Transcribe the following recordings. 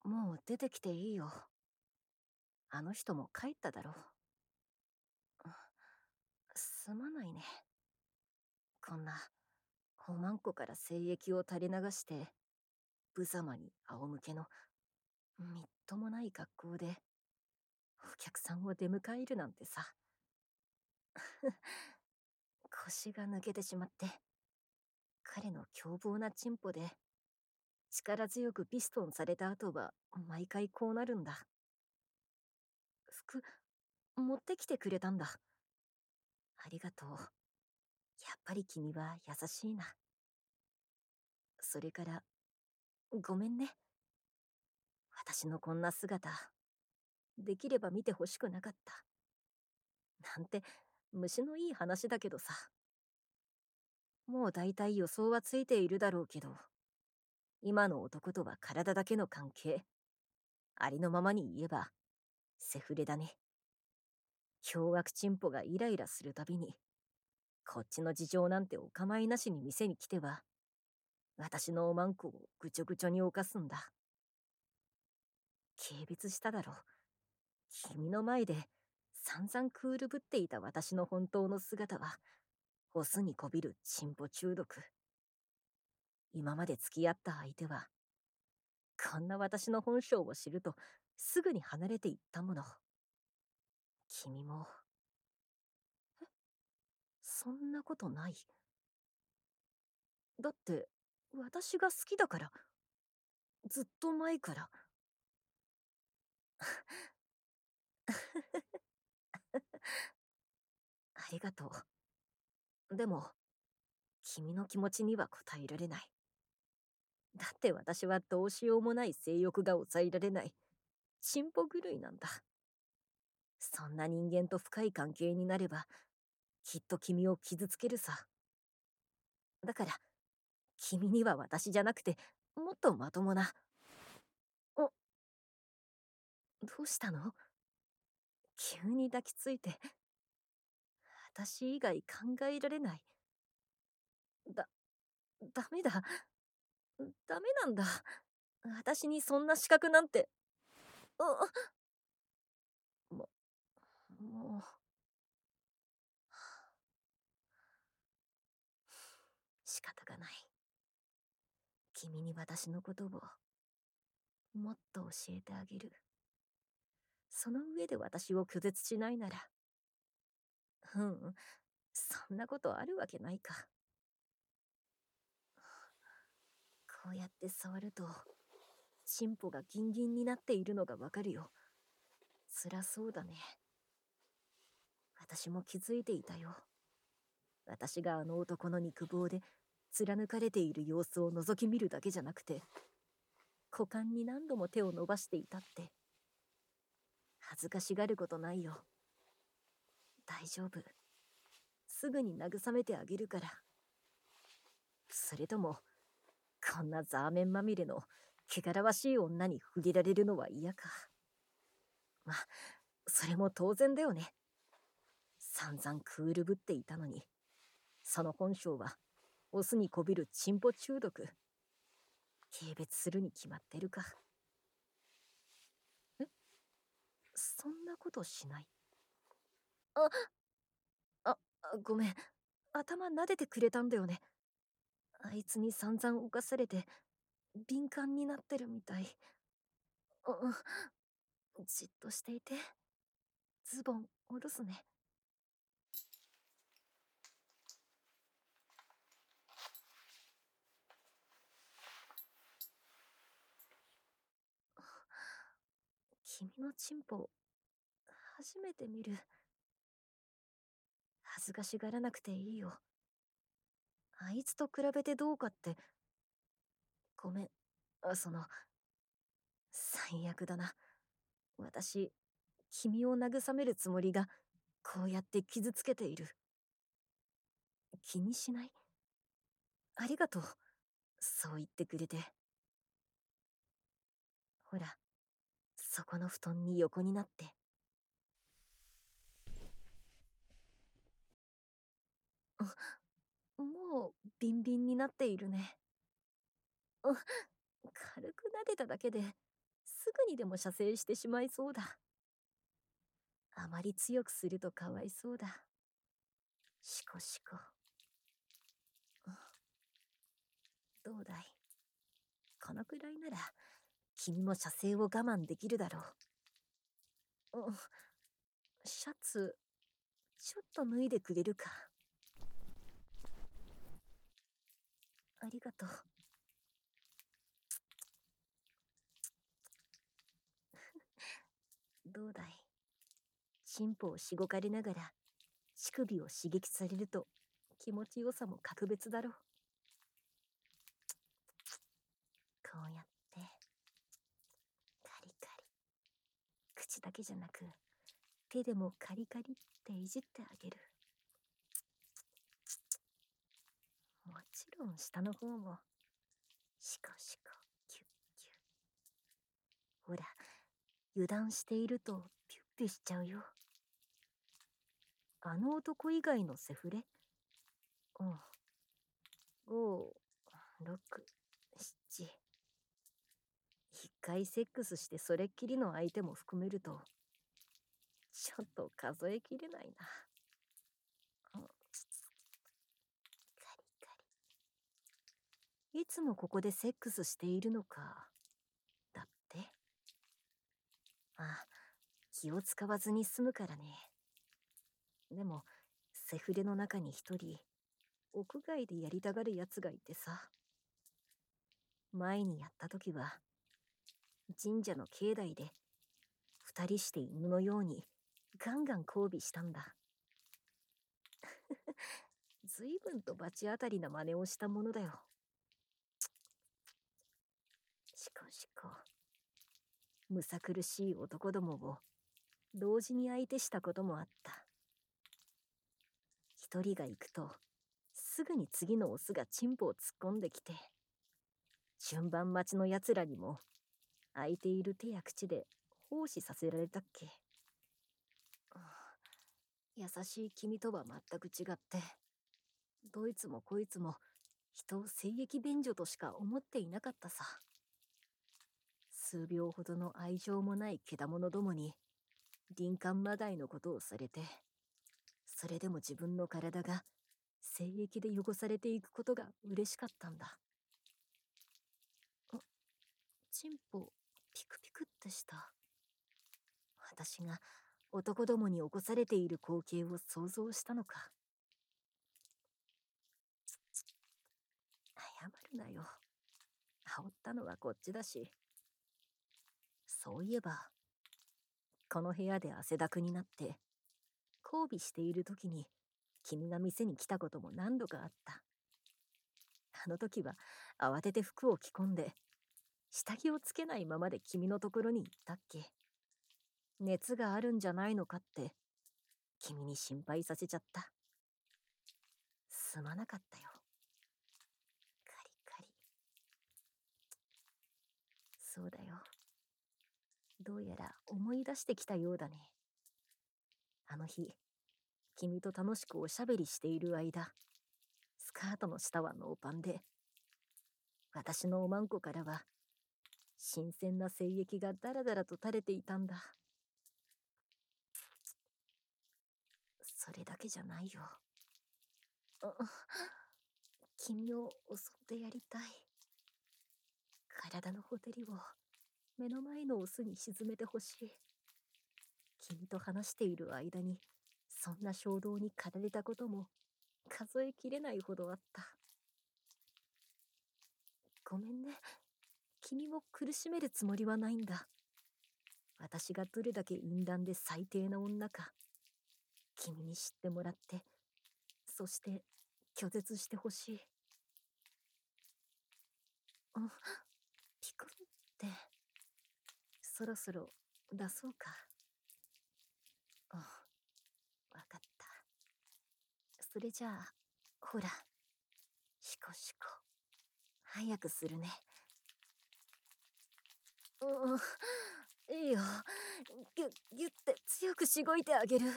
もう出てきていいよ。あの人も帰っただろう。すまないね。こんな、おまんこから精液を垂れ流して、無様に仰向けの、みっともない格好で、お客さんを出迎えるなんてさ。腰が抜けてしまって、彼の凶暴なチンポで、力強くピストンされた後は、毎回こうなるんだ。服、持ってきてくれたんだ。ありがとう。やっぱり君は優しいな。それから、ごめんね。私のこんな姿、できれば見てほしくなかった。なんて、虫のいい話だけどさ。もう大体予想はついているだろうけど、今の男とは体だけの関係。ありのままに言えば、セフレだね。凶悪チンポがイライラするたびに、こっちの事情なんてお構いなしに店に来ては、私のおまんこをぐちょぐちょに犯すんだ。軽蔑しただろう。君の前で散々クールぶっていた私の本当の姿は、オスにこびるチンポ中毒。今まで付き合った相手は、こんな私の本性を知ると、すぐに離れていったもの。君も、そんなことない。だって、私が好きだから、ずっと前から。ありがとう。でも、君の気持ちには応えられない。だって私はどうしようもない性欲が抑えられない、チンポ狂いなんだ。そんな人間と深い関係になれば、きっと君を傷つけるさ。だから、君には私じゃなくて、もっとまともな。お、どうしたの？急に抱きついて。私以外考えられない。だ、ダメだ。ダメなんだ。私にそんな資格なんて。も、もう、仕方がない。君に私のことをもっと教えてあげる。その上で私を拒絶しないなら。うん、そんなことあるわけないか。こうやって触ると、チンポがギンギンになっているのがわかるよ。辛そうだね。私も気づいていたよ。私があの男の肉棒で貫かれている様子を覗き見るだけじゃなくて、股間に何度も手を伸ばしていたって。恥ずかしがることないよ。大丈夫。すぐに慰めてあげるから。それとも、こんなザーメンまみれの汚らわしい女に触れられるのは嫌か。ま、それも当然だよね。散々クールぶっていたのに、その本性は、オスにこびるチンポ中毒。軽蔑するに決まってるか。え、そんなことしない。あ、ごめん。頭撫でてくれたんだよね。あいつに散々犯されて、敏感になってるみたい。じっとしていて。ズボン下ろすね。君のチンポ、初めて見る。恥ずかしがらなくていいよ。あいつと比べてどうかって。ごめん。最悪だな。私、君を慰めるつもりが、こうやって傷つけている。気にしない？ありがとう。そう言ってくれて。ほら、そこの布団に横になって。もう、ビンビンになっているね。軽く撫でただけで、 すぐにでも射精してしまいそうだ。あまり強くするとかわいそうだ。しこしこ。どうだい？このくらいなら、君も射精を我慢できるだろう。シャツ、ちょっと脱いでくれるか。ありがとう。どうだい？チンポをしごかれながら、乳首を刺激されると、気持ちよさも格別だろう。こうやって、カリカリ。口だけじゃなく、手でもカリカリっていじってあげる。もちろん下の方も、シコシコ、キュッキュッ。ほら、油断しているとピュッピュしちゃうよ。あの男以外のセフレ？うん。5、6、7。一回セックスしてそれっきりの相手も含めると、ちょっと数えきれないな。カリカリ。いつもここでセックスしているのか。だって。あ、気を使わずに済むからね。でも、セフレの中に一人、屋外でやりたがる奴がいてさ。前にやった時は、神社の境内で、二人して犬のように、ガンガン交尾したんだ。ずいぶんと罰当たりな真似をしたものだよ。しこしこ。むさ苦しい男どもを、同時に相手したこともあった。一人が行くと、すぐに次のオスがチンポを突っ込んできて、順番待ちの奴らにも、空いている手や口で奉仕させられたっけ。優しい君とは全く違って、どいつもこいつも人を性液便所としか思っていなかったさ。数秒ほどの愛情もない獣どもに、林間まがいのことをされて、それでも自分の体が精液で汚されていくことが嬉しかったんだ。チンポ、ピクピクってした。私が男どもに起こされている光景を想像したのか。謝るなよ。煽ったのはこっちだし。そういえば、この部屋で汗だくになって、交尾している時に、君が店に来たことも何度かあった。あの時は慌てて服を着込んで、下着をつけないままで君のところに行ったっけ。熱があるんじゃないのかって、君に心配させちゃった。すまなかったよ。カリカリ。そうだよ。どうやら思い出してきたようだね。あの日、君と楽しくおしゃべりしている間、スカートの下はノーパンで、私のおまんこからは、新鮮な精液がダラダラと垂れていたんだ。それだけじゃないよ。君を襲ってやりたい。体のほてりを目の前のオスに沈めてほしい。君と話している間に、そんな衝動に駆られたことも数えきれないほどあった。ごめんね。君を苦しめるつもりはないんだ。私がどれだけ淫乱で最低な女か、君に知ってもらって、そして拒絶してほしい。ピクンって、そろそろ出そうか。わかった。それじゃあ、ほら、シコシコ。早くするね。いいよ。ぎゅぎゅって強くしごいてあげる。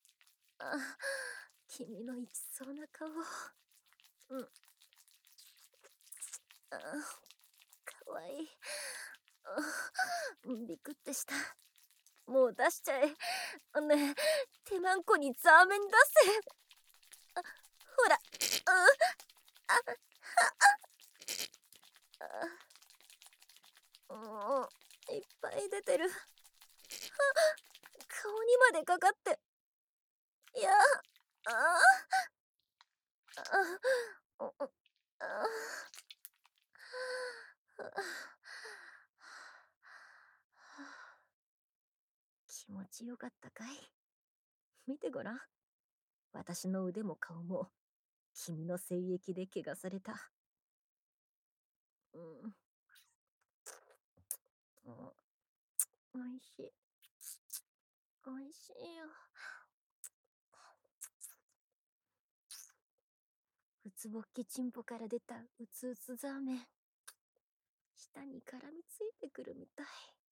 君のいきそうな顔。かわいい。 びくってした。もう出しちゃえ。ねえ、手まんこにザーメン出せ。あ、ほら。あ、いっぱい出てる。顔にまでかかって。いや、ああ、あ、気持ちよかったかい？見てごらん。私の腕も顔も君の精液で怪我された。うん、うん、おいしい。おいしいよ。うつぼっきちんぽから出たうつうつザーメン。舌に絡みついてくるみたい。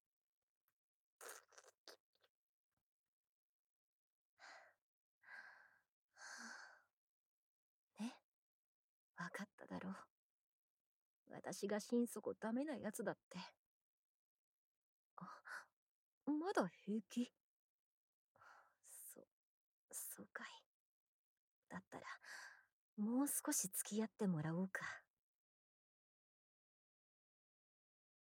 ね、わかっただろう。私が心底ダメなやつだって。あ、まだ平気？そ、そうかい。だったら、もう少し付き合ってもらおうか。